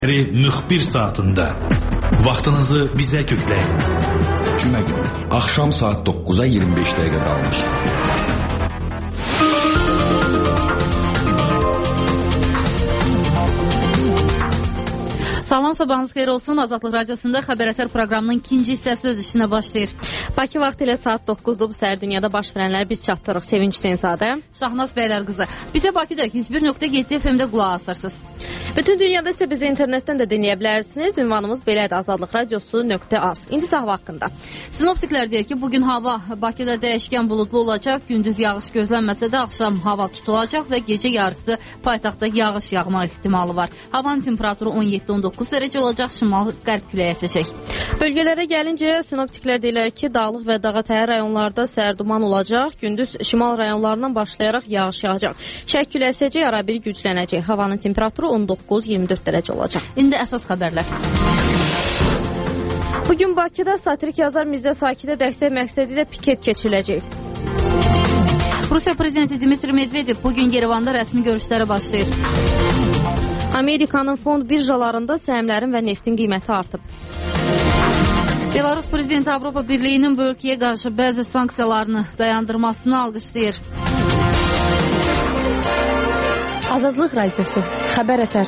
Müxbir saatında vaxtınızı bizə kökləyin. Cümə günü axşam saat 9-a 25 dəqiqə qalmış. Salam, sabahınız xeyir olsun. Azadlıq Radiosunda Xəbər proqramının ikinci hissəsi öz işinə başlayır. Bakı vaxtı ilə saat 9-dur. Bu səhər dünyada baş verənlər biz çatdırıq. Sevinç Hüseynzadə. Şahnaz Bəylər qızı. Bizə Bakıda 101.7 FM-də qulaq asırsınız. Bütün dünyada isə bizi internetdən də dinləyə bilərsiniz. Ünvanımız belədir: azadlıqradiosu.az. İndi hava haqqında. Sinoptiklər deyir ki, bugün hava Bakıda dəyişkən buludlu olacaq. Gündüz yağış gözlənməsə də axşam hava tutulacaq və gecə yarısı paytaxtda yağış yağma ehtimalı var. Havanın temperaturu 17-19 dərəcə olacaq, şimal-qərb küləyi əsəcək. Bölgələrə gəlincə, sinoptiklər deyirlər ki, dağlıq və dağətəyi rayonlarda səhər duman olacaq. Gündüz şimal rayonlarından başlayaraq yağış yağacaq. Şərq küləyi əsəcək, arabir güclənəcək. Havanın temperaturu 19-24 dərəcə olacaq. İndi əsas xəbərlər. Bugün Bakıda satirik yazar Mirzə Sakidə dəstək məqsədi ilə piket keçiriləcək. Rusiya prezidenti Dmitri Medvedev bugün Yerevanda rəsmi görüşlərə başlayır. Amerikanın fond birjalarında səhmlərin və neftin qiyməti artıb. Belarus prezidenti Avropa Birliyinin bu ölkəyə qarşı bəzi sanksiyalarını dayandırmasını alqışlayır. Azadlıq Radiosu, Xəbər Ətər.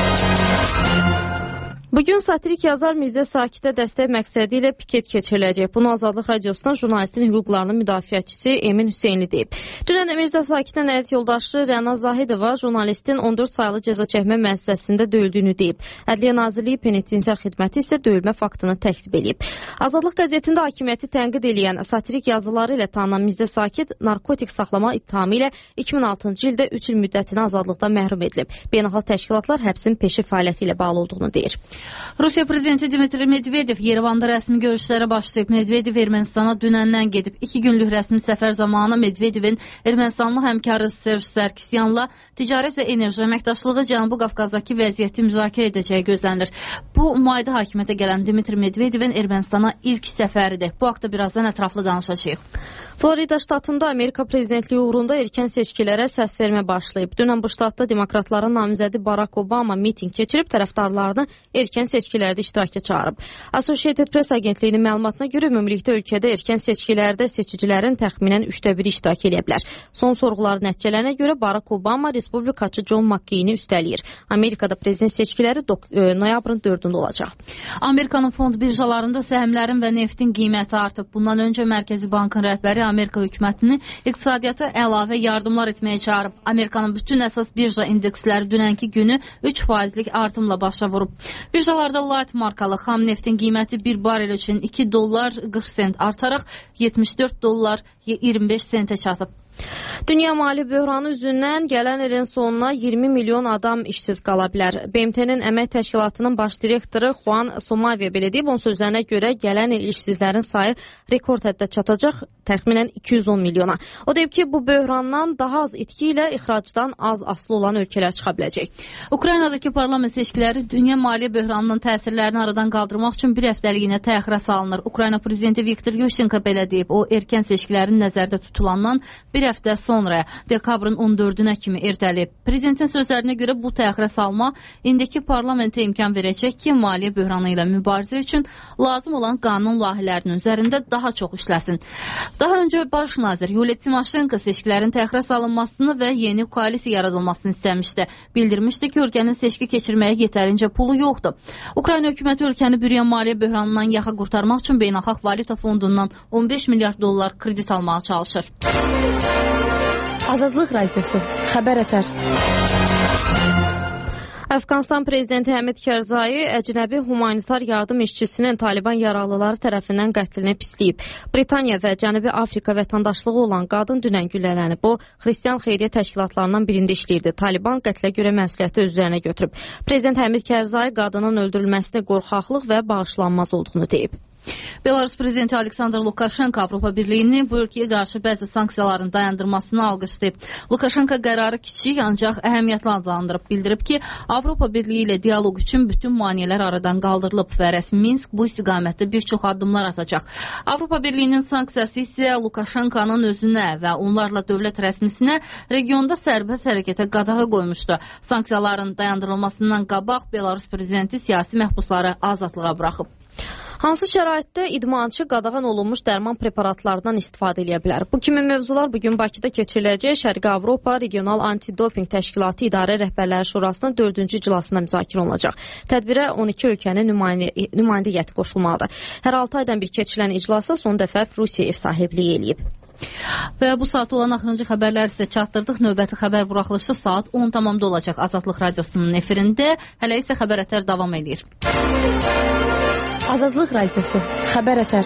Bugün satirik yazar Mirzə Sakidə dəstək məqsədi ilə piket keçiriləcək. Bunu Azadlıq Radiosundan jurnalistin hüquqlarının müdafiəçisi Emin Hüseynli deyib. Dünən Mirzə Sakidin həyat yoldaşı Rəna Zahidova jurnalistin 14 saylı cəza çəkmə müəssisəsində döyüldüyünü deyib. Ədliyyə Nazirliyi penitensiar xidməti isə döyülmə faktını təkzib edib. Azadlıq qəzetində hakimiyyəti tənqid edən satirik yazıları ilə tanınan Mirzə Sakid narkotik saxlama ittihamı ilə 2006-cı ildə 3 il müddətinə azadlıqdan məhrum edilib. Beynəlxalq təşkilatlar həbsin peşi fəaliyyəti ilə bağlı olduğunu deyir. Rusiya prezidenti Dmitri Medvedev Yerevanda rəsmi görüşlərə başlayıb. Medvedev Ermənistana dünəndən gedib. 2 günlük rəsmi səfər zamanı Medvedevin Ermənistanlı həmkarı Serj Sarkisyanla ticarət və enerji əməkdaşlığı, Cənubi Qafqazdakı vəziyyəti müzakirə edəcəyi gözlənilir. Bu müaydə hakimiyyətə gələn Dmitri Medvedevin Ermənistana ilk səfəridir. Bu haqda birazdan ətraflı danışacağıq. Florida ştatında Amerika prezidentliyi uğrunda erkən seçkilərə səs vermə başlayıb. Dünən bu ştatda demokratların namizədi Barack Obama miting keçirib tərəfdarlarını erkən seçkilərdə iştiraka çağırıb. Associated Press agentliyinin məlumatına görə ümumilikdə ölkədə erkən seçkilərdə seçicilərin təxminən 1/3 iştirak edə bilər. Son sorğuların nəticələrinə görə Barack Obama respublikaçı John McCain-i üstələyir. Amerikada prezident seçkiləri noyabrın 4-də olacaq. Amerikanın fond birjalarında səhmlərin və neftin qiyməti artıb. Bundan öncə Mərkəzi Bankın rəhbəri Amerika hökumətini iqtisadiyyata əlavə yardımlar etməyə çağırıb. Amerikanın bütün əsas birja indeksləri dünənki günü 3%lik artımla başa vurub. Birjalarda light markalı xam neftin qiyməti 1 barel üçün $2.40 artaraq $74.25 çatıb. Dünya mali böhranı üzündən gələn ilin sonuna 20 milyon adam işsiz qala bilər. BMT-nin əmək təşkilatının baş direktoru Juan Somavia belə deyib. Onun sözlərinə görə gələn il işsizlərin sayı rekord həddə çatacaq, təxminən 210 milyona. O deyib ki, bu böhrandan daha az itki ilə ixracdan az asılı olan ölkələr çıxa biləcək. Ukraynadakı parlament seçkiləri dünya maliyyə böhranının təsirlərini aradan qaldırmaq üçün bir həftəliyinə təxirə salınır. Ukrayna prezidenti Viktor Yushchenko belə deyib. O, erkən seçkilərin nəzərdə tutulandan bir həftə sonra dekabrın 14-ünə kimi ertəlib. Prezidentin sözlərinə görə bu təxirə salma indiki parlamentə imkan verəcək ki, maliyyə böhranı ilə mübarizə üçün lazım olan qanun layihələrinin üzərində daha çox işləsin. Daha öncə baş nazir Yuliya Timoşenko seçkilərin təxirə salınmasını və yeni koalisiya yaradılmasını istəmişdi. Bildirmişdi ki, ölkənin seçki keçirməyə yetərincə pulu yoxdur. Ukrayna hökuməti ölkəni bürüyən maliyyə böhranından yaxa qurtarmaq üçün Beynəlxalq Valyuta Fondundan $15 milyard kredit almağa çalışır. Azadlıq Radiosu, Xəbər Ətər. Əfqanistan prezidenti Həmid Karzai əcnəbi humanitar yardım işçisinin Taliban yaralıları tərəfindən qətlini pisləyib. Britaniya və Cənubi Afrika vətəndaşlığı olan qadın dünən güllələnib. O, xristian xeyriyyə təşkilatlarından birində işləyirdi. Taliban qətlə görə məsuliyyəti öz üzərinə götürüb. Prezident Həmid Karzai qadının öldürülməsini qorxaqlıq və bağışlanmaz olduğunu deyib. Belarus prezidenti Aleksandr Lukashenko Avropa Birliyinin bu ölkəyə qarşı bəzi sanksiyaların dayandırmasını alqışlayıb. Lukashenko qərarı kiçik, ancaq əhəmiyyətli adlandırıb. Bildirib ki, Avropa Birliyi ilə dialoq üçün bütün maneələr aradan qaldırılıb və rəsmi Minsk bu istiqamətdə bir çox addımlar atacaq. Avropa Birliyinin sanksiyası isə Lukashenkonun özünə və onlarla dövlət rəsmisinə regionda sərbəst hərəkətə qadağa qoymuşdu. Sanksiyaların dayandırılmasından qabaq Belarus prezidenti siyasi məhbusları azadlığa buraxıb. Hansı şəraitdə idmançı qadağan olunmuş dərman preparatlarından istifadə edə bilər? Bu kimi mövzular bugün Bakıda keçiriləcək Şərqi Avropa Regional Antidoping Təşkilatı İdarə Rəhbərləri Şurasının 4-cü iclasında müzakirə olunacaq. Tədbirə 12 ölkənin nümayəndəsi qoşulmalıdır. Hər 6 aydan bir keçirilən iclasa son dəfə Rusiya ev sahibliyi eləyib. Və bu saat olan axırıncı xəbərləri sizə çatdırdıq. Növbəti xəbər buraxılışı saat 10 tamamda olacaq Azadlıq Radiosunun efirində. Hələ isə xəbər davam edir. Azadlıq Radiosu. Xəbər ətər.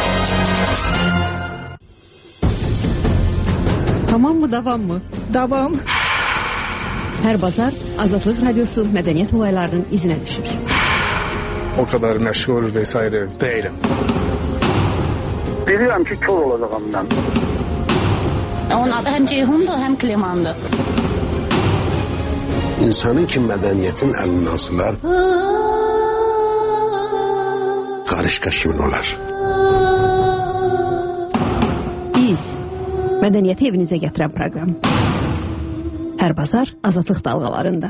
Tamam mı, davam mı? Davam. Hər bazar Azadlıq Radiosu mədəniyyət olaylarının izinə düşür. O kadar məşğul vesaire değilim. Bilirəm ki, kör olacağam mən. Onun adı həm Ceyhundur, həm Klimandır. İnsanın ki mədəniyyətin əlindən sılar, qarışqa kimin olar? Biz mədəniyyəti evinizə gətirən proqram. Hər bazar Azadlıq dalğalarında.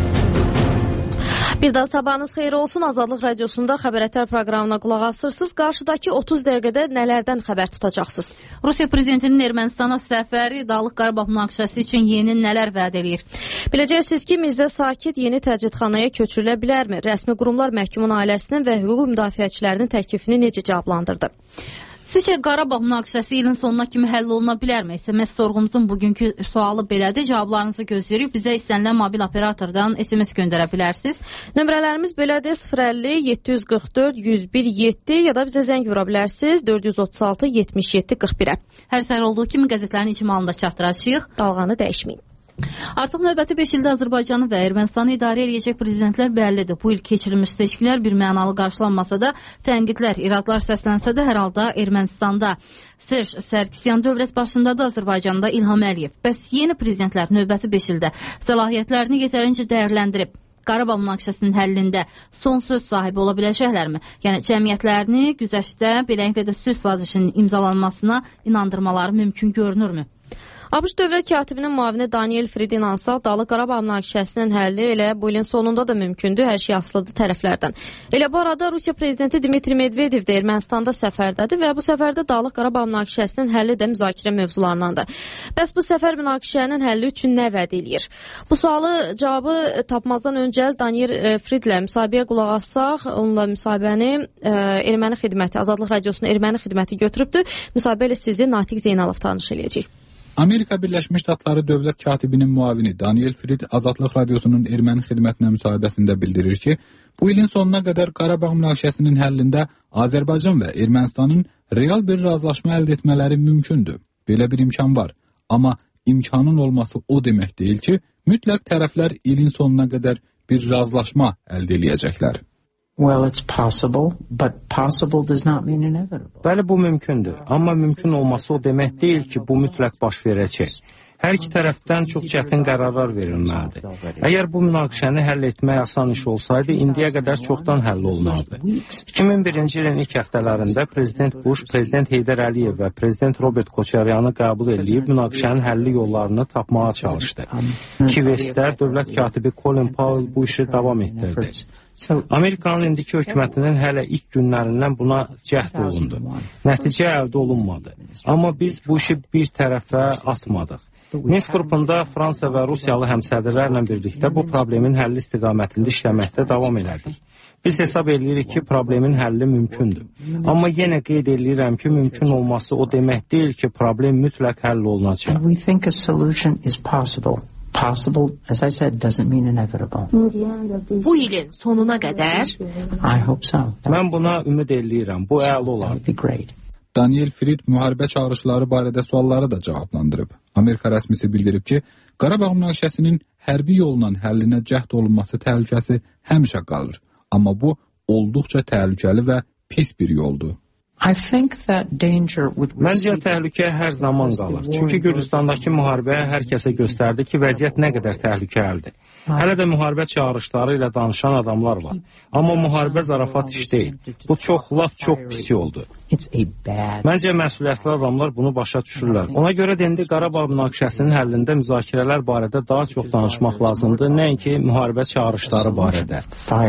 Bir daha sabahınız xeyir olsun. Azadlıq Radiosunda Xəbərətər proqramına qulaq asırsınız. Qarşıdakı 30 dəqiqədə nələrdən xəbər tutacaqsınız? Rusiya prezidentinin Ermənistana səfəri Dağlıq Qarabağ münaqişəsi üçün yeni nələr vəd edir? Biləcəksiniz ki, Mirzə Sakit yeni təcridxanaya köçürülə bilərmi? Rəsmi qurumlar məhkumun ailəsinin və hüquq müdafiəçilərinin təklifini necə cavablandırdı? Sizcə Qarabağ münaqişəsi ilin sonuna kimi həll oluna bilərmi? SMS sorğumuzun bugünkü sualı belədir. Cavablarınızı gözləyirik. Bizə istənilən mobil operatordan SMS göndərə bilərsiniz. Nömrələrimiz belədir: 050 744 101 7 ya da bizə zəng vura bilərsiniz 436 77 41-ə. Hər səhər olduğu kimi qəzetlərin icmalında çatdıracağıq. Dalğanı dəyişməyin. Artıq növbəti 5 ildə Azərbaycanı və Ermənistanı idarə edəcək prezidentlər bəllidir. Bu il keçirilmiş seçkilər bir mənalı qarşılanmasa da, tənqidlər, iradlar səslənsə də, hər halda Ermənistanda Serj Sərkisyan dövlət başındadır, Azərbaycanda İlham Əliyev. Bəs yeni prezidentlər növbəti 5 ildə səlahiyyətlərini yetərincə dəyərləndirib Qarabağ münaqişəsinin həllində son söz sahibi ola biləcəklərmi? Yəni cəmiyyətlərini güzəştdə beləliklə də sülh sazişinin imzalanmasına inandırmaları mümkün görünürmü? ABŞ dövlət katibinin müavini Daniel Frid inansa, Dağlıq Qarabağ münaqişəsinin həlli elə bu ilin sonunda da mümkündür, hər şey asılıdır tərəflərdən. Elə bu arada Rusiya prezidenti Dmitri Medvedev də Ermənistanda səfərdədir və bu səfərdə Dağlıq Qarabağ münaqişəsinin həlli də müzakirə mövzularındandır. Bəs bu səfər münaqişənin həlli üçün nə vəd eləyir? Bu sualı cavabı tapmazdan öncə Daniel Fridlə müsahibəyə qulaq assaq, onunla müsahibəni Erməni xidməti, Azadlıq Radiosunun Erməni xidməti götürübdür. Müsahibə ilə sizi Natiq Zeynalov tanış eləyəcək. Amerika Birləşmiş Ştatları dövlət katibinin müavini Daniel Frid Azadlıq Radiosunun Erməni xidmətinə müsahibəsində bildirir ki, bu ilin sonuna qədər Qarabağ münaqişəsinin həllində Azərbaycan və Ermənistanın real bir razılaşma əldə etmələri mümkündür. Belə bir imkan var. Amma imkanın olması o demək deyil ki, mütləq tərəflər ilin sonuna qədər bir razılaşma əldə edəcəklər. Well, it's possible, but possible does not mean inevitable. Bəli, bu mümkündür. Amma mümkün olması o demək deyil ki, bu mütləq baş verəcək. Hər iki tərəfdən çox çətin qərarlar verilməlidir. Əgər bu münaqişəni həll etmək asan iş olsaydı, indiyə qədər çoxdan həll olunardı. 2001-ci ilin ilk həftələrində Prezident Bush, Prezident Heydər Əliyev və Prezident Robert Koçaryanı qəbul edib münaqişənin həlli yollarını tapmağa çalışdı. Kivestdə dövlət katibi Colin Powell bu işi davam etdirdi. Amerikanın indiki hökumətinin hələ ilk günlərindən buna cəhd olundu. Nəticə əldə olunmadı. Amma biz bu işi bir tərəfə atmadıq. Minsk qrupunda Fransa və Rusiyalı həmsədrlərlə birlikdə bu problemin həlli istiqamətində işləməkdə davam elədik. Biz hesab edirik ki, problemin həlli mümkündür. Amma yenə qeyd edirəm ki, mümkün olması o demək deyil ki, problem mütləq həll olunacaq. We think a solution is possible. Possible, as I said, doesn't mean inevitable. Bu ilin sonuna qədər? I hope so. Mən buna ümid edirəm. Bu əla olar. Daniel Frid müharibə çağrışları barədə sualları da cavablandırıb. Amerika rəsmisi bildirib ki, Qarabağ münaqişəsinin hərbi yolla həllinə cəhd olunması təhlükəsi həmişə qalır. Amma bu olduqca təhlükəli və pis bir yoldur. Məncə təhlükə hər zaman qalır. Çünki Gürcüstandakı müharibə hər kəsə göstərdi ki, vəziyyət nə qədər təhlükəlidir. Hələ də müharibə çağırışları ilə danışan adamlar var. Amma müharibə zarafat iş deyil. Bu çox pis yoldur. Məncə məsuliyyətli adamlar bunu başa düşürlər. Ona görə də indi Qarabağ münaqişəsinin həllində müzakirələr barədə daha çox danışmaq lazımdır, nəinki müharibə çağırışları barədə.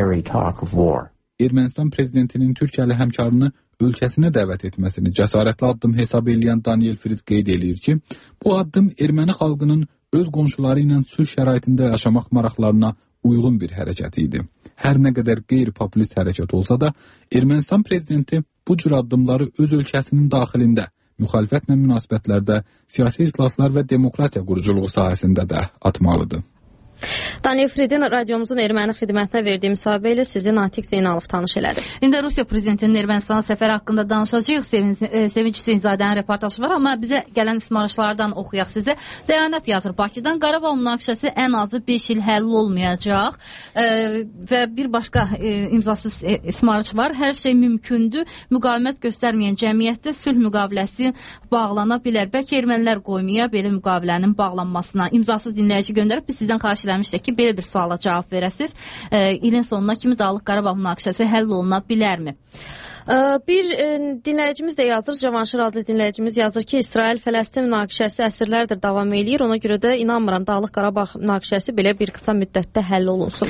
Ermənistan prezidentinin Türkiyəli həmkarını ölkəsinə dəvət etməsini cəsarətli addım hesab edən Daniel Frid qeyd edir ki, bu addım erməni xalqının öz qonşuları ilə sülh şəraitində yaşamaq maraqlarına uyğun bir hərəkət idi. Hər nə qədər qeyri-populist hərəkət olsa da, Ermənistan prezidenti bu cür addımları öz ölkəsinin daxilində, müxalifətlə münasibətlərdə, siyasi islahatlar və demokratiya quruculuğu sahəsində də atmalıdır. Daniel Fridin radiomuzun erməni xidmətinə verdiyi müsahibə ilə sizi Natiq Zeynalov tanış elədi. İndi Rusiya prezidentinin Ermənistana səfəri haqqında danışacağıq. Sevinç Hüseynzadənin reportajı var, amma bizə gələn ismarışlardan oxuyaq sizə. Dəyanət yazır Bakıdan. Qarabağ münaqişəsi ən azı 5 il həll olmayacaq və bir başqa imzasız ismarış var. Hər şey mümkündür. Müqavimət göstərməyən cəmiyyətdə sülh müqaviləsi bağlana bilər. Bəlkə ermənilər qoymaya belə müqavilənin bağlanmasına. İmzasız dinləyici göndərib biz sizdən xahiş eləmişdik ki, belə bir suala cavab verəsiz. İlin sonuna kimi Dağlıq Qarabağ münaqişəsi həll oluna bilərmi? Bir dinləyicimiz də yazır, Cavanşir adlı dinləyicimiz yazır ki, İsrail-Fələstin münaqişəsi əsrlərdir davam eləyir. Ona görə də inanmıram Dağlıq Qarabağ münaqişəsi belə bir qısa müddətdə həll olunsun.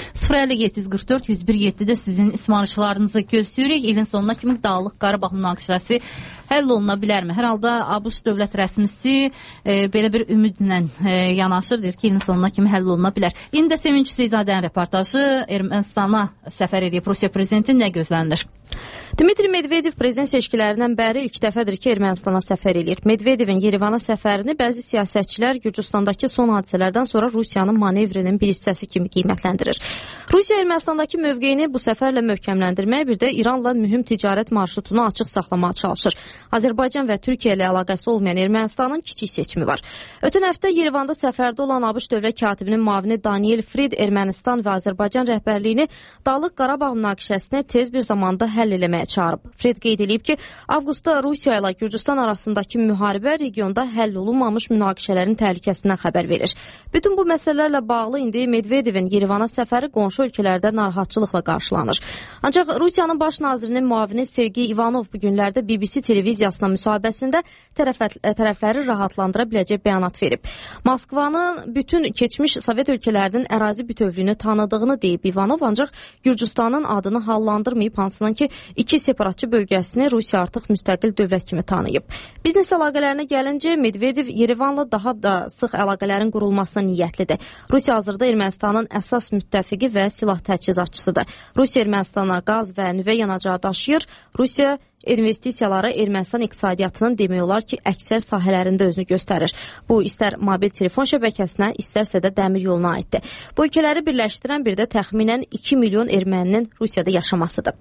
050-744-101-7-də sizin ismarışlarınızı gözləyirik. İlin sonuna kimi Dağlıq Qarabağ münaqişəsi həll oluna bilərmi? Hər halda ABŞ dövlət rəsmisi belə bir ümidlə yanaşır, deyir ki, ilin sonuna kimi həll oluna bilər. İndi də Sevinç Hüseynzadənin reportajı. Ermənistana səfər edib Rusiya prezidenti nə gözlənilir? Dmitri Medvedev prezident seçkilərindən bəri ilk dəfədir ki, Ermənistana səfər edir. Medvedevin Yerevana səfərini bəzi siyasətçilər Gürcüstandakı son hadisələrdən sonra Rusiyanın manevrinin bir hissəsi kimi qiymətləndirir. Rusiya Ermənistandakı mövqeyini bu səfərlə möhkəmləndirmək, bir də İranla mühüm ticarət marşrutunu açıq saxlamağa çalışır. Azərbaycan və Türkiyə ilə əlaqəsi olmayan Ermənistanın kiçik seçimi var. Ötən həftə Yerevanda səfərdə olan ABŞ dövlət katibinin müavini Daniel Frid Ermənistan və Azərbaycan rəhbərliyini Dağlıq Qarabağ münaqişəsini tez bir zamanda həll eləməyə çağırıb. Fred qeyd edib ki, avqustda Rusiya ilə Gürcüstan arasındakı müharibə regionda həll olunmamış münaqişələrin təhlükəsindən xəbər verir. Bütün bu məsələlərlə bağlı indi Medvedevin Yerevana səfəri qonşu ölkələrdə narahatçılıqla qarşılanır. Ancaq Rusiyanın baş nazirinin müavini Sergey Ivanov bu günlərdə BBC televiziyasına müsahibəsində tərəfləri rahatlandıra biləcək bəyanat verib. Moskvanın bütün keçmiş Sovet ölkələrinin ərazi bütövlüyünü tanıdığını deyib Ivanov, ancaq Gürcüstanın adını hallandırmayıb, hansından ki, iki separatçı bölgəsini Rusiya artıq müstəqil dövlət kimi tanıyıb. Biznes əlaqələrinə gəlincə, Medvedev Yerevanla daha da sıx əlaqələrin qurulmasına niyyətlidir. Rusiya hazırda Ermənistanın əsas müttəfiqi və silah təchizatçısıdır. Rusiya Ermənistana qaz və nüvə yanacağı daşıyır. Rusiya investisiyaları Ermənistan iqtisadiyyatının demək olar ki, əksər sahələrində özünü göstərir. Bu, istər mobil telefon şəbəkəsinə, istərsə də dəmir yoluna aiddir. Bu ölkələri birləşdirən bir də təxminən 2 milyon erməninin Rusiyada yaşamasıdır.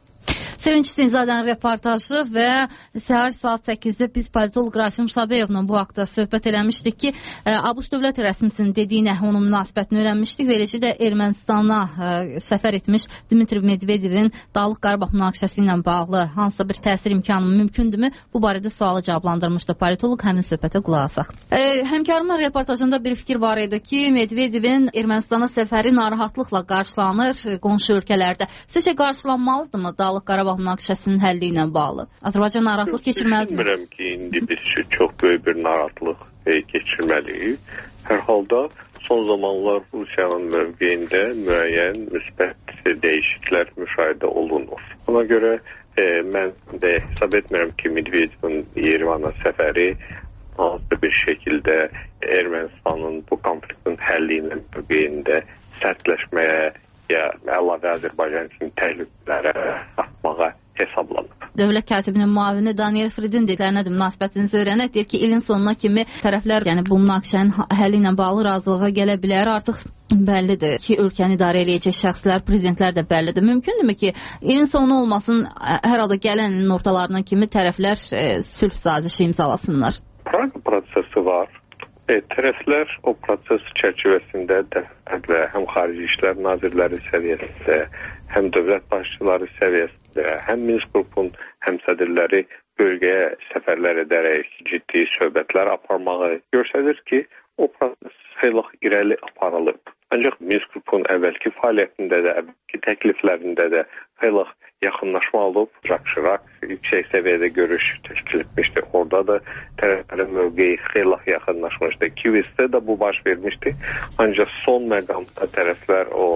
Sevinç Hüseynzadənin reportajı və səhər saat 8-də biz politolog Rasim Sabeyevlə bu haqda söhbət eləmişdik ki, ABŞ dövlət rəsmisinin dediyinə onun münasibətini öyrənmişdik və eləcə də Ermənistana səfər etmiş Dmitri Medvedevin Dağlıq Qarabağ münaqişəsi ilə bağlı hansısa bir təsir imkanı mümkündürmü? Bu barədə sualı cavablandırmışdı politolog, həmin söhbətə qulaq asaq. Həmkarımın reportajında bir fikir var idi ki, Medvedevin Ermənistana səfəri narahatlıqla qarşılanır qonşu ölkələrdə. Sizcə qarşılanmalıdırmı Dağlıq Qarabağ münaqişəsinin həlli ilə bağlı? Azərbaycan narahatlıq keçirməlidir mi? Bilmirəm ki, indi biz çox böyük bir narahatlıq keçirməliyik. Hər halda son zamanlar Rusiyanın mövqeyində müəyyən müsbət dəyişikliklər müşahidə olunur. Ona görə mən də hesab etmirəm ki, Medvedevin Yerevana səfəri hansı bir şəkildə Ermənistanın bu konfliktin həlli ilə mövqeyində sərtləşməyə ya əlavə Azərbaycan üçün təhlükələrə atmağa hesablanıb. Dövlət katibinin müavini Daniel Fridin dediklərinə də münasibətinizi öyrənək. Deyir ki, ilin sonuna kimi tərəflər, yəni bu münaqişənin həlli ilə bağlı razılığa gələ bilər. Artıq bəllidir ki, ölkəni idarə edəcək şəxslər, prezidentlər də bəllidir. Mümkündürmü ki, ilin sonu olmasın, hər halda gələn ilin ortalarına kimi tərəflər sülh sazişi imzalasınlar? Praqa prosesi var. Tərəflər o proses çərçivəsində dəfələrlə həm Xarici İşlər Nazirləri səviyyəsində, həm dövlət başçıları səviyyəsində, həm Minsk qrupun həmsədrləri bölgəyə səfərlər edərək ciddi söhbətlər aparmağı göstərir ki, o proses xeyli irəli aparılıb. Ancaq Minsk qrupun əvvəlki fəaliyyətində də, əvvəlki təkliflərində də xeyli yaxınlaşma olub. Şirak yüksək səviyyədə görüş təşkil etmişdi. Orada da tərəflərin mövqeyi xeyli yaxınlaşmışdı. Kievdə də bu baş vermişdi. Ancaq son məqamda tərəflər o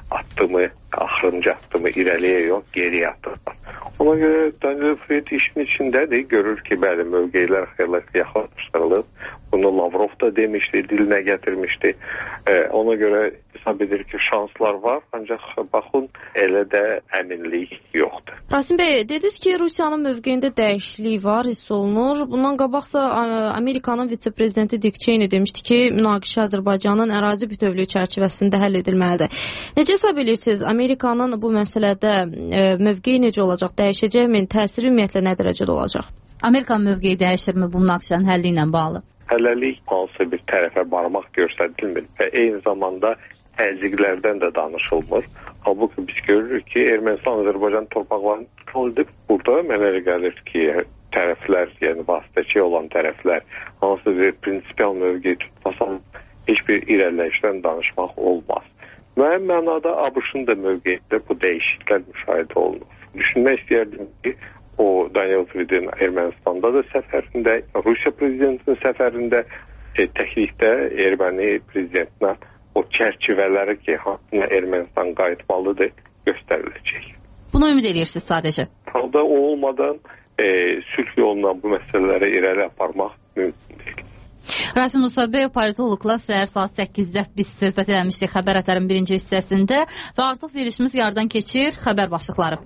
axırıncı addımı irəliyə yox, geriyə atırlar. Ona görə Daniel Fried işin içindədir. Görür ki, bəli, mövqeylər xeyli yaxınlaşdırılıb. Bunu Lavrov da demişdi, dilinə gətirmişdi. Ona görə hesab edir ki, şanslar var, ancaq baxın, elə də əminlik yoxdur. Rasim bəy, dediniz ki, Rusiyanın mövqeyində dəyişiklik var, hiss olunur. Bundan qabaqsa Amerikanın vitse-prezidenti Dick Cheney demişdi ki, münaqişə Azərbaycanın ərazi bütövlüyü çərçivəsində həll edilməlidir. Necə hesab edirsiniz, Amerikanın bu məsələdə mövqeyi necə olacaq, dəyişəcəkmi, təsiri ümumiyyətlə nə dərəcədə olacaq? Amerikan mövqeyi dəyişirmi bu münaqişənin həlli ilə bağlı? Hələlik hansı bir tərəfə barmaq göstərilmir və eyni zamanda təzyiqlərdən də danışılmır. Halbuki biz görürük ki, Ermənistan-Azərbaycan torpaqlarını işğal edib. Burada mənə elə gəlir ki, tərəflər, yəni vasitəçi olan tərəflər hansı bir prinsipial mövqeyi tutmasam heç bir irəliləyişdən danışmaq olmaz. Müəyyən mənada ABŞ-ın da mövqeyində bu dəyişikliklər müşahidə olunur. Düşünmək istəyərdim ki, o Daniel Fried'in Ermənistanda da səfərində, Rusiya prezidentinin səfərində təklikdə erməni prezidentinə o çərçivələri ki, hansına Ermənistan qayıtmalıdır, göstəriləcək. Buna ümid edirsiniz sadəcə? Halda o olmadan sülh yoluna bu məsələləri irəli aparmaq mümkün deyil. Rasim Musabev politoloqla səhər saat 8-də biz söhbət eləmişdik xəbər ətərin birinci hissəsində və artıq verilişimiz yardan keçir xəbər başlıqları.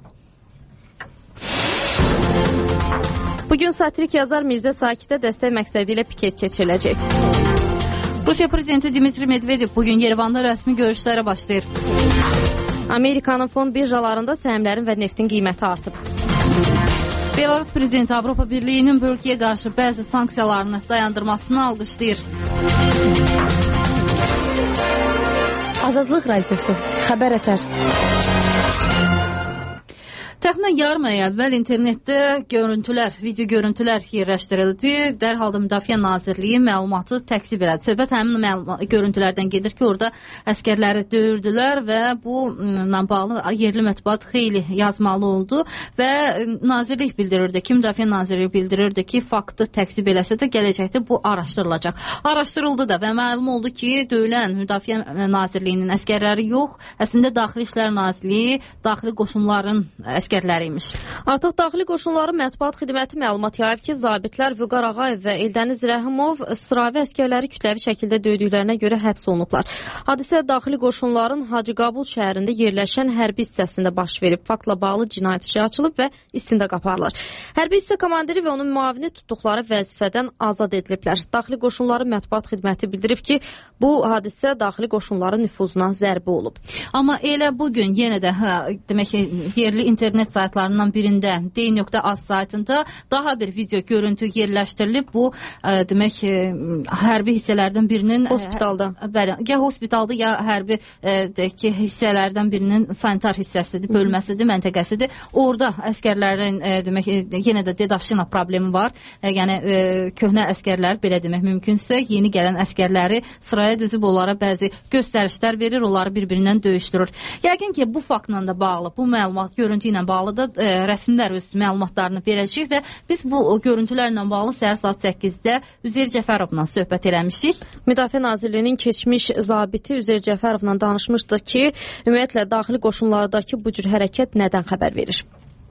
Bugün satirik yazar Mirzə Sakitə dəstək məqsədi ilə piket keçiriləcək. Rusiya prezidenti Dmitri Medvedev bugün Yerevanda rəsmi görüşlərə başlayır. Amerikanın fond birjalarında səhmlərin və neftin qiyməti artıb. Belarus prezidenti Avropa Birliyinin bölgəyə qarşı bəzi sanksiyalarını dayandırmasını alqışlayır. Azadlıq Radiosu, xəbər ətər. Təxminən yarım ay əvvəl internetdə video görüntülər yerləşdirildi. Dərhal da Müdafiə Nazirliyi məlumatı təksib elədi. Söhbət həmin görüntülərdən gedir ki, orada əskərləri döyürdülər və bununla bağlı yerli mətbuat xeyli yazmalı oldu və nazirlik bildirirdi ki, Müdafiə Nazirliyi bildirirdi ki, faktı təksib eləsə də gələcəkdə bu araşdırılacaq. Araşdırıldı da və məlum oldu ki, döyülən Müdafiə Nazirliyinin əskərləri yox, əslində Daxili İşlər Nazirliyi, daxili qoşunların əskərləriymiş. Artıq Daxili Qoşunların Mətbuat Xidməti məlumat yayıb ki, zabitlər Vüqar Ağayev və Eldəniz Rəhimov sıravi əskərləri kütləvi şəkildə döydüklərinə görə həbs olunublar. Hadisə Daxili Qoşunların Hacıqabul şəhərində yerləşən hərbi hissəsində baş verib. Faktla bağlı cinayət işi açılıb və istintaq aparılır. Hərbi hissə komandiri və onun müavini tutduqları vəzifədən azad ediliblər. Daxili Qoşunların Mətbuat Xidməti bildirib ki, bu hadisə Daxili Qoşunların nüfuzuna zərbə olub. Amma elə bugün yenə də demək ki, yerli internet saytlarından birində D.az saytında daha bir video görüntü yerləşdirilib. Bu demək hərbi hissələrdən birinin hospitalda. Bəli, ya hospitalda ya hərbi hissələrdən birinin sanitar hissəsidir, bölməsidir, məntəqəsidir. Orada əskərlərin demək yenə də dedavşina problemi var. Yəni köhnə əskərlər belə demək mümkünsə, yeni gələn əskərləri sıraya düzüb onlara bəzi göstərişlər verir, onları bir-birindən döyüşdürür. Yəqin ki, bu faktla da bağlı, bu məlumat görüntü ilə bağlı da rəsmilər öz məlumatlarını verəcək və biz bu görüntülərlə bağlı səhər saat 8-də Üzeyir Cəfərovla söhbət eləmişik. Müdafiə Nazirliyinin keçmiş zabiti Üzeyir Cəfərovla danışmışdıq ki, ümumiyyətlə daxili qoşunlardakı bu cür hərəkət nədən xəbər verir?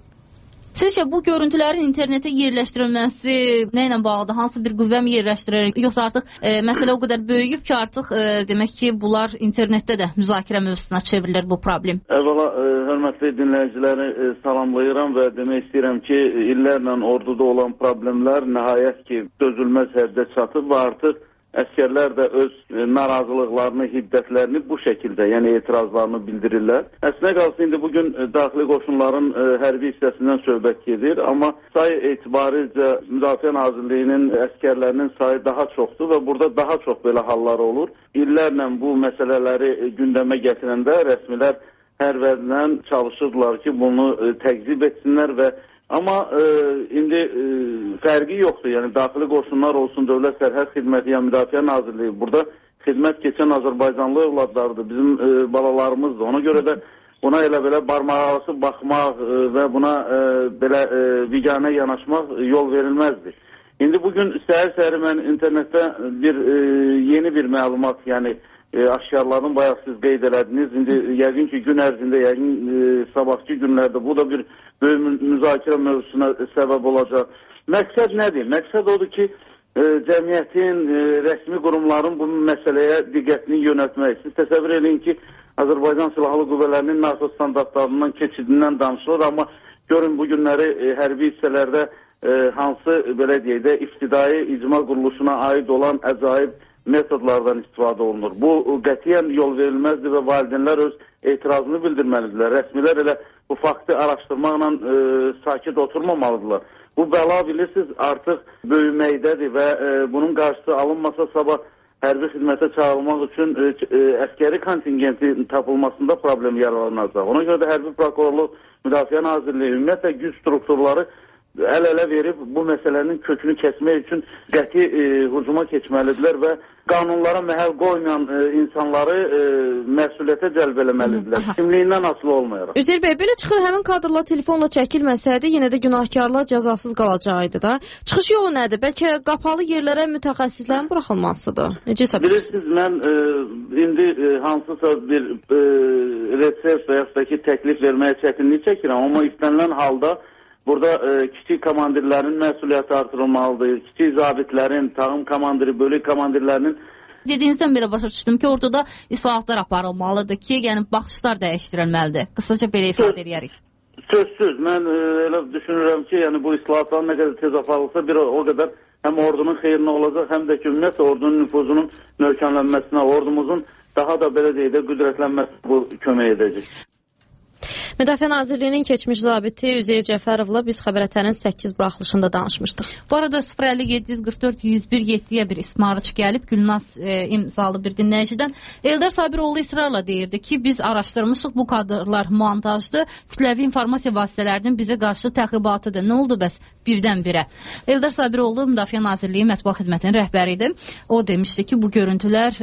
Sizcə bu görüntülərin internetə yerləşdirilməsi nə ilə bağlıdır? Hansı bir qüvvə mi yerləşdirir? Yoxsa artıq məsələ o qədər böyüyüb ki, artıq demək ki, bunlar internetdə də müzakirə mövzusuna çevrilir bu problem? Əvvəla, hörmətli dinləyiciləri salamlayıram və demək istəyirəm ki, illərlə orduda olan problemlər nəhayət ki, dözülməz həddə çatıb və artıq əskərlər də öz narazılıqlarını, hiddətlərini bu şəkildə, yəni etirazlarını bildirirlər. Əslində qalsa indi bugün daxili qoşunların hərbi hissəsindən söhbət gedir, amma sayı etibaricə Müdafiə Nazirliyinin əskərlərinin sayı daha çoxdur və burada daha çox belə hallar olur. İllərlə bu məsələləri gündəmə gətirəndə rəsmilər hər vəzdən çalışırdılar ki, bunu təqzib etsinlər və amma indi fərqi yoxdur. Yəni daxili qoşunlar olsun, Dövlət Sərhəd Xidməti, yəni Müdafiə Nazirliyi burada xidmət keçən Azərbaycanlı övladlardır, bizim balalarımızdır. Ona görə də buna elə belə barmaqarası baxmaq və buna belə viganə yanaşmaq yol verilməzdir. İndi bugün səhər-səhər mən internetdə yeni bir məlumat, yəni aşkarladım, bayaq siz qeyd elədiniz. İndi yəqin ki, gün ərzində, yəqin sabahki günlərdə bu da bir böyük müzakirə mövzusuna səbəb olacaq. Məqsəd nədir? Məqsəd odur ki, cəmiyyətin, rəsmi qurumların bu məsələyə diqqətini yönəltmək. Siz təsəvvür edin ki, Azərbaycan Silahlı Qüvvələrinin NATO standartlarından, keçidindən danışılır, amma görün bu günləri hərbi hissələrdə hansı, belə deyək də, iftidai icma quruluşuna aid olan əcaib metodlardan istifadə olunur. Bu qətiyyən yol verilməzdir və valideynlər öz etirazını bildirməlidirlər. Rəsmilər elə bu faktı araşdırmaqla sakit oturmamalıdırlar. Bu bəla bilirsiniz artıq böyüməkdədir və bunun qarşısı alınmasa sabah hərbi xidmətə çağırılmaq üçün əskəri kontingentin tapılmasında problem yaralanacaq. Ona görə də hərbi prokurorluq, Müdafiə Nazirliyi, ümumiyyətlə güc strukturları əl-ələ verib bu məsələnin kökünü kəsmək üçün qəti hücuma keçməlidirlər və qanunlara məhəl qoymayan insanları məsuliyyətə cəlb eləməlidirlər. Kimliyindən asılı olmayaraq. Üzeyir bəy, belə çıxır həmin kadrlar telefonla çəkilməsəydi, yenə də günahkarlar cəzasız qalacaqdı da. Çıxış yolu nədir? Bəlkə qapalı yerlərə mütəxəssislərin buraxılmasıdır. Necə hesab edirsiniz? Bilirsiniz, mən indi hansısa bir resept və yaxud da ki, təklif verməyə çətinlik çəkirəm, amma istənilən halda burada kiçik komandirlərin məsuliyyəti artırılmalıdır, kiçik zabitlərin, tağım komandiri, bölük komandirlərinin. Dediyinizdən belə başa düşdüm ki, orada da islahatlar aparılmalıdır ki, yəni baxışlar dəyişdirilməlidir. Qısaca belə ifadə edərik. Sözsüz, mən elə düşünürəm ki, yəni bu islahatlar nə qədər tez aparılsa, bir o qədər həm ordunun xeyrinə olacaq, həm də ki, ümumiyyətlə ordunun nüfuzunun möhkəmlənməsinə, ordumuzun daha da belə deyək də qüdrətlənməsinə bu kömək edəcək. Müdafiə Nazirliyinin keçmiş zabiti Üzeyir Cəfərovla biz xəbərətənin 8 buraxılışında danışmışdıq. Bu arada 050-744-101-7-yə bir ismarıç gəlib, Gülnaz imzalı bir dinləyicidən. Eldar Sabiroğlu israrla deyirdi ki, biz araşdırmışıq, bu kadrlar montajdır, kütləvi informasiya vasitələrinin bizə qarşı təxribatıdır. Nə oldu bəs birdən-birə? Eldar Sabiroğlu Müdafiə Nazirliyi Mətbuat Xidmətinin rəhbəridir. O demişdi ki, bu görüntülər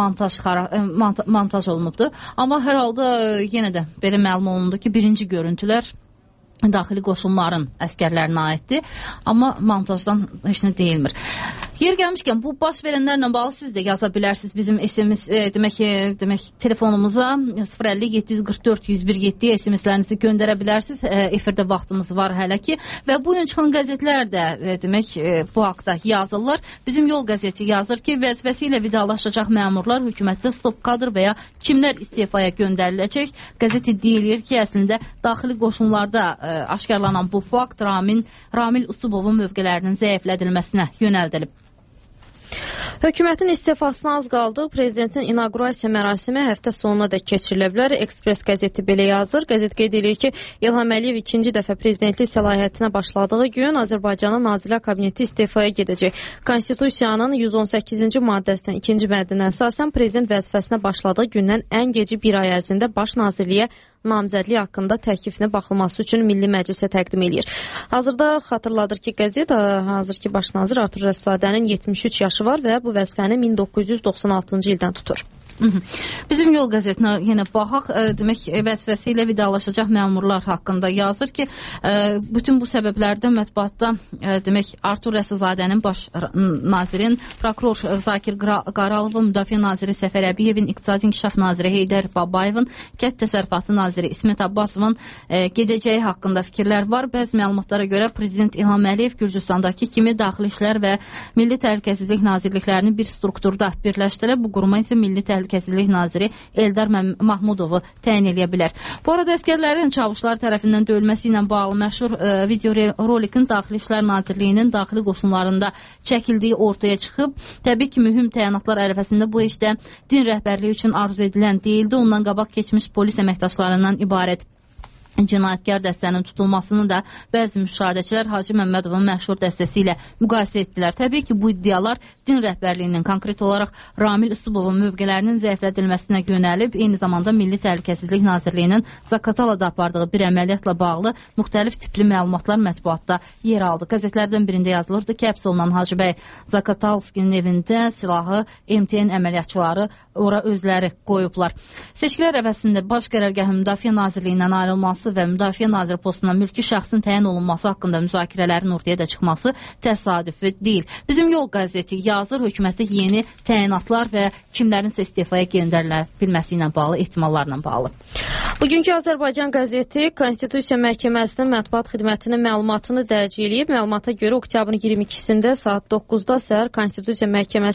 montaj olunubdur. Amma hər halda yenə də belə məlum olundu ki, birinci görüntülər daxili qoşunların əskərlərinə aiddir, amma montajdan heç nə deyilmir. Yer gəlmişkən, bu baş verənlərlə bağlı siz də yaza bilərsiniz bizim SMS, demək telefonumuza 050-744-101-7 SMS-lərinizi göndərə bilərsiniz. Efirdə vaxtımız var hələ ki və bu gün çıxan qəzetlər də demək bu haqda yazırlar. Bizim Yol qəzeti yazır ki, vəzifəsi ilə vidalaşacaq məmurlar hökumətdə stop kadr və ya kimlər istifaya göndəriləcək. Qəzet deyilir ki, əslində daxili qoşunlarda aşkarlanan bu fakt Ramil Usubovun mövqelərinin zəiflədilməsinə yönəldilib. Hökumətin istifasına az qaldı. Prezidentin inaugurasiya mərasimi həftə sonuna da keçirilə bilər. Ekspres qəzeti belə yazır. Qəzet qeyd edir ki, İlham Əliyev ikinci dəfə prezidentlik səlahiyyətinə başladığı gün Azərbaycanın Nazirlər Kabineti istifaya gedəcək. Konstitusiyanın 118-ci maddəsinin 2-ci bəndinə əsasən prezident vəzifəsinə başladığı gündən ən gecə bir ay ərzində baş nazirliyə namizədlik haqqında təklifini baxılması üçün Milli Məclisə təqdim edir. Hazırda xatırladır ki, qəzet hazırki baş nazir Artur Rəssadənin 73 yaşı var və bu vəzifəni 1996-cı ildən tutur. Bizim Yol qəzetinə yenə baxaq, demək vəzifəsi ilə vidalaşacaq məmurlar haqqında yazır ki, bütün bu səbəblərdən mətbuatda demək Artur Rəssadənin baş nazirin, prokuror Zakir Qaralovun, Müdafiə naziri Səfər Əbiyevin, İqtisadi İnkişaf naziri Heydər Babayevin, Kənd Təsərrüfatı naziri İsmət Abbasovun gedəcəyi haqqında fikirlər var. Bəzi məlumatlara görə Prezident İlham Əliyev Gürcüstandakı kimi Daxili İşlər və Milli Təhlükəsizlik Nazirliklərini bir strukturda birləşdirib. Bu quruma isə Milli Təhlükəsizlik Təhlükəsizlik naziri Eldar Mahmudovu təyin edə bilər. Bu arada əsgərlərin çavuşlar tərəfindən döyülməsi ilə bağlı məşhur video rolikin Daxili İşlər Nazirliyinin daxili qoşunlarında çəkildiyi ortaya çıxıb. Təbii ki, mühüm təyinatlar ərəfəsində bu işdə din rəhbərliyi üçün arzu edilən deyildi. Ondan qabaq keçmiş polis əməkdaşlarından ibarət cinayətkar dəstənin tutulmasını da bəzi müşahidəçilər Hacı Məmmədovun məşhur dəstəsi ilə müqayisə etdilər. Təbii ki, bu iddialar din rəhbərliyinin, konkret olaraq Ramil Isubovun mövqelərinin zəiflədilməsinə yönəlib, eyni zamanda Milli Təhlükəsizlik Nazirliyinin Zaqatalada apardığı bir əməliyyatla bağlı müxtəlif tipli məlumatlar mətbuatda yer aldı. Qəzetlərdən birində yazılırdı ki, həbs olunan Hacıbəy Zaqatalskinin evində silahı MTN əməliyyatçıları ora özləri qoyublar. Seçkilər əvəzində Baş Qərargahı Müdafiə Nazirliyindən ayrılması və Müdafiə Naziri postuna mülki şəxsin təyin olunması haqqında müzakirələrin ortaya da çıxması təsadüfi deyil. Bizim Yol qəzeti yazır, hökumətdə yeni təyinatlar və kimlərin istefaya göndərilə bilməsi ilə bağlı, ehtimallarla bağlı. Bugünkü Azərbaycan qəzeti Konstitusiya Məhkəməsinin mətbuat xidmətinin məlumatını dərc edib. Məlumata görə oktyabrın 22-sində saat 9-da səhər Konstitusiya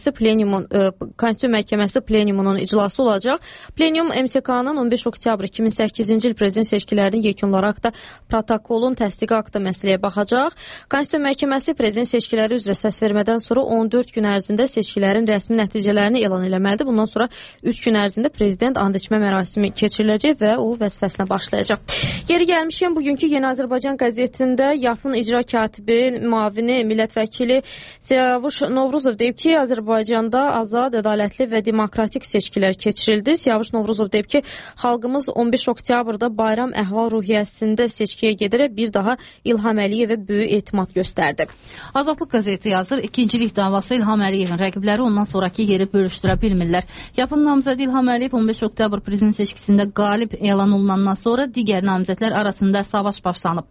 Məhkəməsi plenumunun iclası olacaq. Plenum MSK-nın 15 oktyabr 2008-ci il prezident seçkilərinin yekunları haqda protokolun təsdiqi haqda məsələyə baxacaq. Konstitusiya Məhkəməsi prezident seçkiləri üzrə səs vermədən sonra 14 gün ərzində seçkilərin rəsmi nəticələrini elan eləməlidir. Bundan sonra 3 gün ərzində prezident and içmə mərasimi keçiriləcək və o vəzifəsinə başlayacaq. Yeri gəlmişkən, bugünkü Yeni Azərbaycan qəzetində YAF-ın icra katibi, müavini, millət vəkili Siyavuş Novruzov deyib ki, Azərbaycanda azad, ədalətli və demokratik seçkilər keçirildi. Siyavuş Novruzov deyib ki, xalqımız 15 oktyabrda bayram əhval ruhiyyəsində seçkiyə gedərək bir daha İlham Əliyevə böyük etimad göstərdi. Azadlıq qəzeti yazır, ikincilik davası İlham Əliyevin rəqibləri ondan sonraki yeri bölüşdürə bilmirlər. YAF-ın namizədi İlham Əliyev 15 oktyabr prezident seçkisində qalib elan olunandan sonra digər namizədlər arasında savaş başlanıb.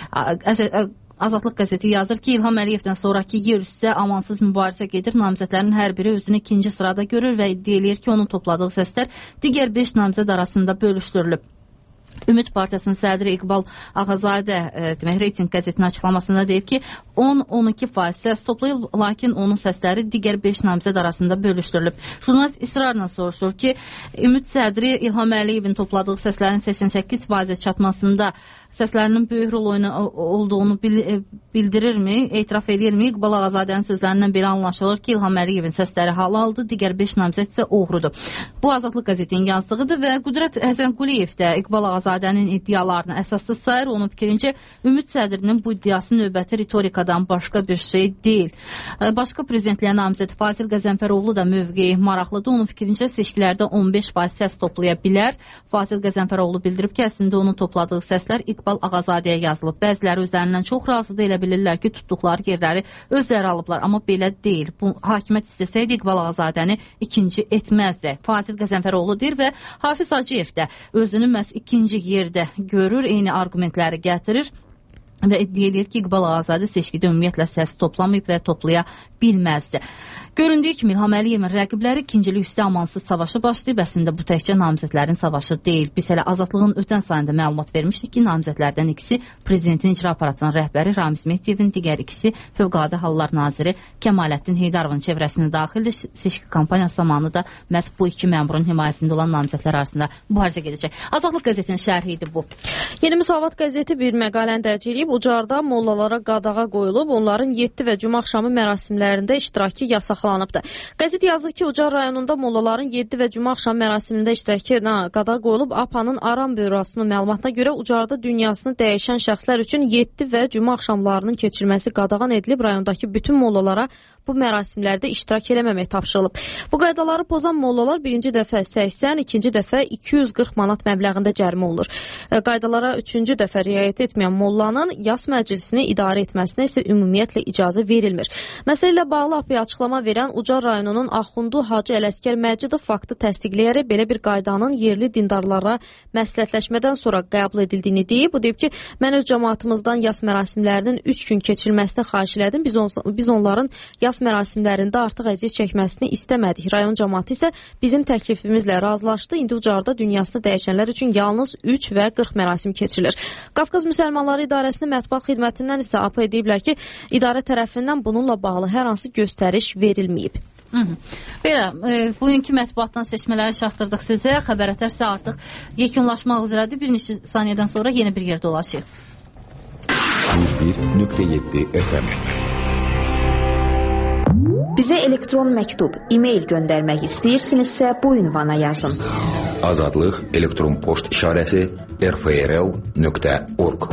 Azadlıq qəzeti yazır ki, İlham Əliyevdən sonraki yer üstə amansız mübarizə gedir. Namizədlərin hər biri özünü ikinci sırada görür və iddia eləyir ki, onun topladığı səslər digər 5 namizəd arasında bölüşdürülüb. Ümid Partiyasının sədri İqbal Ağazadə reyting qəzetinin açıqlamasında deyib ki, 10-12% səs toplayıb, lakin onun səsləri digər 5 namizəd arasında bölüşdürülüb. Jurnalist israrla soruşur ki, Ümid sədri İlham Əliyevin topladığı səslərin 88% çatmasında səslərinin böyük rol olduğunu bildirirmi, etiraf edirmi? İqbal Ağazadənin sözlərindən belə anlaşılır ki, İlham Əliyevin səsləri halaldır, digər 5 namizəd isə oğrudur. Bu Azadlıq qəzetinin yazdığıdır və Qüdrət Həsənquliyev də İqbal Ağazadənin iddialarını əsassız sayır. Onun fikrincə, Ümid sədrinin bu iddiası növbəti ritorikadan başqa bir şey deyil. Başqa prezidentliyə namizəd Fazil Qəzənfəroğlu da mövqeyi maraqlıdır. Onun fikrincə, seçkilərdə 15% səs toplaya bilər. Fazil Qəzənfəroğlu bildirib ki, əslində onun topladığı səslər İqbal Ağazadəyə yazılıb. Bəziləri özlərindən çox razıdır, elə bilirlər ki, tutduqları yerləri özləri alıblar. Amma belə deyil. Bu hakimiyyət istəsəydi İqbal Ağazadəni ikinci etməzdi. Fazil Qəzənfəroğlu deyir və Hafiz Hacıyev də özünü məhz ikinci yerdə görür, eyni argumentləri gətirir və iddia edir ki, İqbal Ağazadə seçkidə ümumiyyətlə səs toplamayıb və toplaya bilməzdi. Göründüyü kimi İlham Əliyevin rəqibləri ikincilik üstə amansız savaşı başlayıb. Əslində bu təkcə namizədlərin savaşı deyil. Biz hələ Azadlığın ötən sayında məlumat vermişdik ki, namizədlərdən ikisi prezidentin icra aparatının rəhbəri Ramiz Mehdiyevin, digər ikisi Fövqəladə Hallar naziri Kəmaləddin Heydarovun çevrəsinə daxildir. Seçki kampaniyası zamanı da məhz bu iki məmurun himayəsində olan namizədlər arasında mübarizə gedəcək. Azadlıq qəzetinin şərhi idi bu. Yeni Müsavat qəzeti bir məqaləni dərc edib. Ucarda mollalara qadağa qoyulub, onların 7 və cümə axşamı mərasimlərində iştirakı yasaqlanıbdır. Qəzet yazır ki, Ucar rayonunda mollaların 7 və cümə axşam mərasimində iştirakı qadağa qoyulub. APA'nın Aram Bürosunun məlumatına görə Ucarda dünyasını dəyişən şəxslər üçün 7 və cümə axşamlarının keçirilməsi qadağan edilib. Rayondakı bütün mollalara bu mərasimlərdə iştirak eləməmək tapşırılıb. Bu qaydaları pozan mollalar birinci dəfə 80, ikinci dəfə 240 manat məbləğində cərimə olunur. Qaydalara üçüncü dəfə riayət etməyən mollanın yas məclisini idarə etməsinə isə ümumiyyətlə icazə verilmir. Məsələ ilə bağlı APA açıqlama verən Ucar rayonunun Axundu Hacı Ələskər Məcidov faktı təsdiqləyərək belə bir qaydanın yerli dindarlara məsləhətləşmədən sonra qəbul edildiyini deyib. Bu deyib ki, mən öz cəmaatımızdan yas mərasimlərinin 3 gün keçirilməsini xahiş elədim. Biz onların yas mərasimlərində artıq əziyyət çəkməsini istəmədik. Rayon cəmaatı isə bizim təklifimizlə razılaşdı. İndi Ucarda dünyasını dəyişənlər üçün yalnız 3 və 40 mərasim keçirilir. Qafqaz Müsəlmanları İdarəsinin mətbuat xidmətindən isə APA ediblər ki, idarə tərəfindən bununla bağlı hər hansı göstəriş verilməyib. Belə, bugünkü mətbuatdan seçmələri çatdırdıq sizə. Xəbər Ətər isə artıq yekunlaşmaq üzrədir. Bir neçə saniyədən sonra yeni bir yerdə olacaq. 101.7 FM. Bizə elektron məktub, e-mail göndərmək istəyirsinizsə bu ünvana yazın. Azadlıq elektron poçt işarəsi rfrl.org.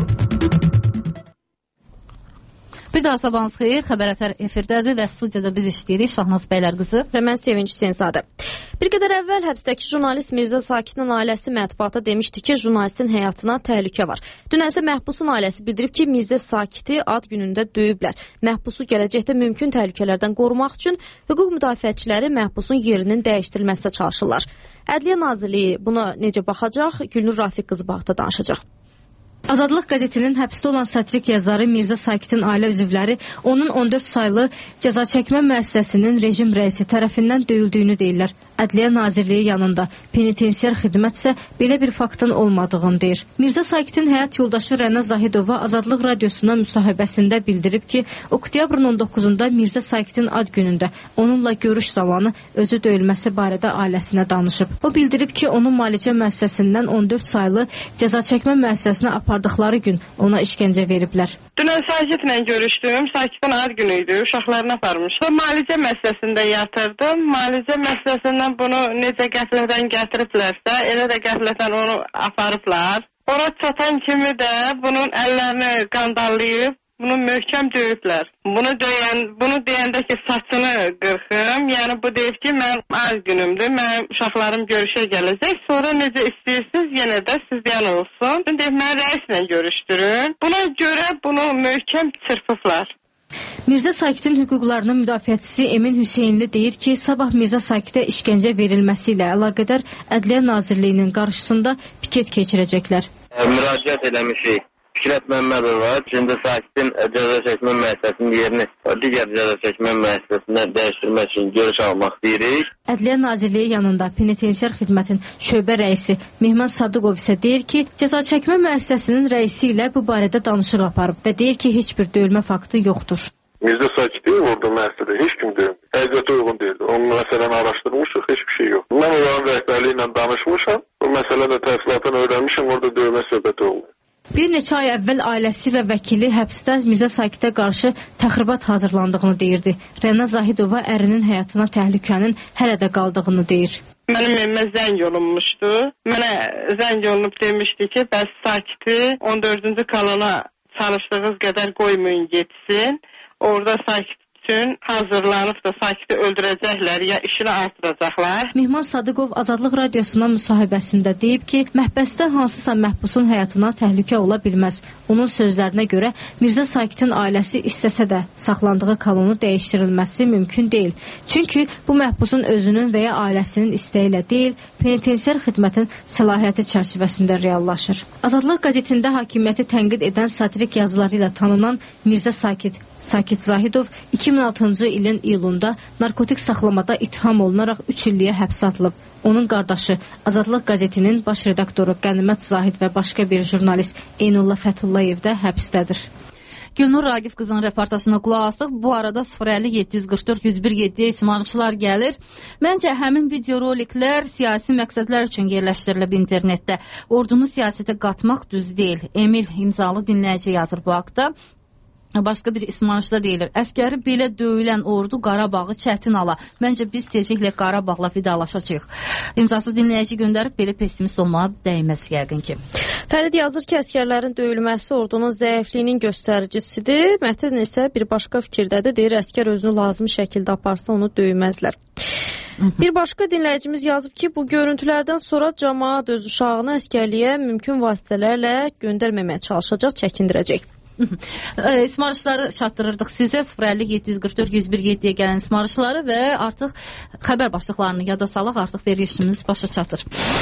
Bir daha sabahınız xeyir, Xəbər Ətər efirdədir və studiyada biz işləyirik. Şahnaz Bəylər qızı və mən Sevinç Hüseynzadə. Bir qədər əvvəl həbsdəki jurnalist Mirzə Sakitinin ailəsi mətbuata demişdi ki, jurnalistin həyatına təhlükə var. Dünənsə məhbusun ailəsi bildirib ki, Mirzə Sakiti ad günündə döyüblər. Məhbusu gələcəkdə mümkün təhlükələrdən qorumaq üçün hüquq müdafiəçiləri məhbusun yerinin dəyişdirilməsinə çalışırlar. Ədliyyə Nazirliyi buna necə baxacaq? Gülnur Rafiq qızı bağda danışacaq. Azadlıq qəzetinin həbsdə olan satirik yazarı Mirzə Sakitin ailə üzvləri onun 14 saylı cəza çəkmə müəssisəsinin rejim rəisi tərəfindən döyüldüyünü deyirlər. Ədliyyə Nazirliyi yanında penitensiar xidmət isə belə bir faktın olmadığını deyir. Mirzə Sakitin həyat yoldaşı Rəna Zahidova Azadlıq radiosuna müsahibəsində bildirib ki, oktyabrın 19-da Mirzə Sakitin ad günündə onunla görüş zamanı özü döyülməsi barədə ailəsinə danışıb. O bildirib ki, onun müalicə müəssisəsindən 14 saylı cəza çəkmə müəssisəsinə apardıqları gün ona işgəncə veriblər. Dünən Sakitlə görüşdüm. Sakitin ad günü idi. Uşaqlarını aparmışdım. Müalicə müəssisəsində yatırdım. Müalicə müəssisəsindən bunu necə qəflətən gətiriblərsə, elə də qəflətən onu aparıblar. Ora çatan kimi də bunun əllərini qandallayıb, bunu möhkəm döyüblər. Bunu deyəndə ki, saçını qırxım. Yəni bu deyib ki, mənim az günümdür. Mənim uşaqlarım görüşə gələcək. Sonra necə istəyirsiniz, yenə də sizdən olsun. Deyib, mən rəislə görüşdürün. Buna görə bunu möhkəm çırpıblar. Mirzə Sakitin hüquqlarının müdafiəçisi Emin Hüseynli deyir ki, sabah Mirzə Sakitə işgəncə verilməsi ilə əlaqədar Ədliyyə Nazirliyinin qarşısında piket keçirəcəklər. Müraciət eləmişik. Fikrət Məmmədova, Mirzə Sakitin cəza çəkmə müəssisəsinin yerini digər cəza çəkmə müəssisəsindən dəyişdirmək üçün görüş almaq deyirik. Ədliyyə Nazirliyi yanında penitensiar xidmətin şöbə rəisi Mehman Sadıqov isə deyir ki, cəza çəkmə müəssisəsinin rəisi ilə bu barədə danışıq aparıb və deyir ki, heç bir döyülmə faktı yoxdur. Mirzə Sakiti orada müəssisədə heç kim deyil. Həqiqətə uyğun deyildi. Onun məsələni araşdırmışıq, heç bir şey yox. Mən onların rəhbərliyi ilə danışmışam. Bu məsələdə təfsilatını öyrənmişəm, orada döyülmə söhbəti olmuyor. Bir neçə ay əvvəl ailəsi və vəkili həbsdə Mirzə Sakitə qarşı təxribat hazırlandığını deyirdi. Rəna Zahidova ərinin həyatına təhlükənin hələ də qaldığını deyir. Mənim evimə zəng olunmuşdu. Mənə zəng olunub demişdi ki, bəs Sakiti 14-cü kanala çalışdığınız qədər qoymayın getsin. Orada Sakit üçün hazırlanıb da Sakiti öldürəcəklər ya işini artıracaqlar. Mehman Sadıqov Azadlıq radiosuna müsahibəsində deyib ki, məhbəsdə hansısa məhbusun həyatına təhlükə ola bilməz. Onun sözlərinə görə Mirzə Sakitin ailəsi istəsə də saxlandığı kanunu dəyişdirilməsi mümkün deyil. Çünki bu məhbusun özünün və ya ailəsinin istəyi ilə deyil, penitensiar xidmətin səlahiyyəti çərçivəsində reallaşır. Azadlıq qəzetində hakimiyyəti tənqid edən satirik yazıları ilə tanınan Mirzə Sakit Zahidov 2006-cı ilin iyulunda narkotik saxlamada ittiham olunaraq 3 illiyə həbsə atılıb. Onun qardaşı Azadlıq qəzetinin baş redaktoru Qənimət Zahid və başqa bir jurnalist Eynullah Fəthullayev də həbsdədir. Gülnur Ragif qızın reportajına qulaq asdıq. Bu arada 050-744-101-7 ismarışlar gəlir. Məncə həmin videoroliklər siyasi məqsədlər üçün yerləşdirilib internetdə. Ordunu siyasətə qatmaq düz deyil. Emil imzalı dinləyici yazır bu haqda. Başqa bir ismarışda deyilir. Əskəri belə döyülən ordu Qarabağı çətin ala. Məncə biz tezliklə Qarabağla vidalaşacağıq. İmzasız dinləyici göndərib belə pessimist olmağa dəyməz yəqin ki. Fərid yazır ki, əskərlərin döyülməsi ordunun zəifliyinin göstəricisidir. Mətin isə bir başqa fikirdədir. Deyir, əskər özünü lazım şəkildə aparsa onu döyməzlər. Bir başqa dinləyicimiz yazıb ki, bu görüntülərdən sonra cəmaət öz uşağını əskərliyə mümkün vasitələrlə göndərməməyə çalışacaq, çəkindirəcək. İsmarışları çatdırırdıq sizə 050-744-101-7-yə gələn ismarışları və artıq xəbər başlıqlarını yada salaq, artıq verilişimiz başa çatır.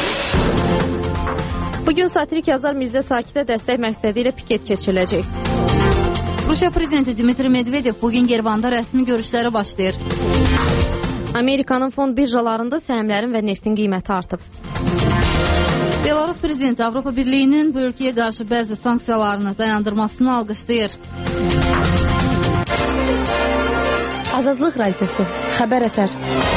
Bugün satirik yazar Mirzə Sakitə dəstək məqsədi ilə piket keçiriləcək. Rusiya prezidenti Dmitri Medvedev bugün Yerevanda rəsmi görüşləri başlayır. Amerikanın fond birjalarında səhmlərin və neftin qiyməti artıb. Belarus prezidenti Avropa Birliyinin bu ölkəyə qarşı bəzi sanksiyalarını dayandırmasını alqışlayır. Azadlıq Radiosu. Xəbər ətər.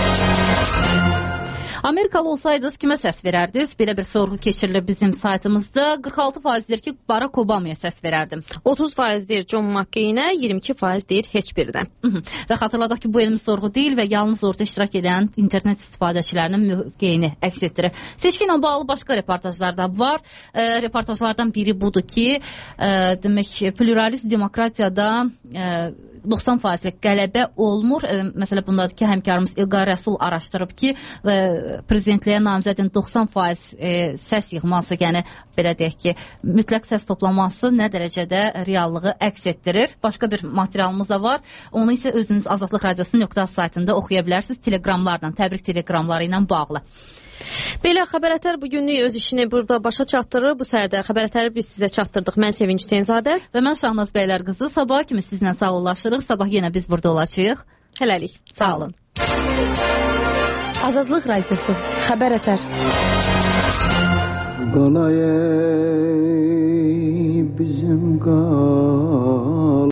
Amerikalı olsaydınız kimə səs verərdiniz? Belə bir sorğu keçirilir bizim saytımızda. 46% deyir ki, Barack Obama'ya səs verərdim. 30% deyir John McCain-ə, 22% deyir heç birinə. Və xatırladaq ki, bu elmi sorğu deyil və yalnız orada iştirak edən internet istifadəçilərinin mövqeyini əks etdirir. Seçki ilə bağlı başqa reportajlar da var. Reportajlardan biri budur ki, demək, pluralist demokratiyada 90% qələbə olmur. Məsələ bundadır ki, həmkarımız İlqar Rəsul araşdırıb ki, prezidentliyə namizədin 90% səs yığması, yəni belə deyək ki, mütləq səs toplaması nə dərəcədə reallığı əks etdirir. Başqa bir materialımız da var. Onu isə özünüz Azadlıq Radiosu.az saytında oxuya bilərsiniz. Telegramlarla, təbrik telegramları ilə bağlı. Belə Xəbər ətər bugünlük öz işini burada başa çatdırır. Bu səhərdə Xəbər ətəri biz sizə çatdırdıq. Mən Sevinç Hüseynzadə və mən Şahnaz Bəylər qızı. Sabah kimi sizlə sağollaşırıq. Sabah yenə biz burada olacağıq. Hələlik. Sağ olun. Azadlıq Radiosu. Xəbər ətər. Qalay bizim qal